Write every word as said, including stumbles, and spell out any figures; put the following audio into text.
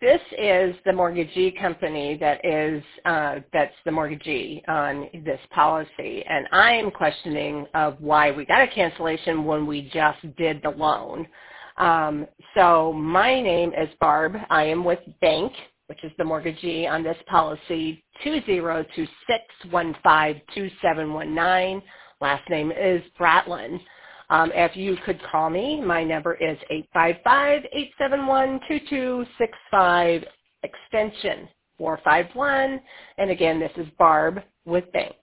this is the mortgagee company that is, uh, that's the mortgagee on this policy. And I am questioning of why we got a cancellation when we just did the loan. Um, so my name is Barb. I am with Bank, which is the mortgagee on this policy, two zero two six, one five two seven one nine. Last name is Bratlin. Um, if you could call me, my number is eight five five, eight seven one, two two six five, extension four five one. And again, this is Barb with Bank.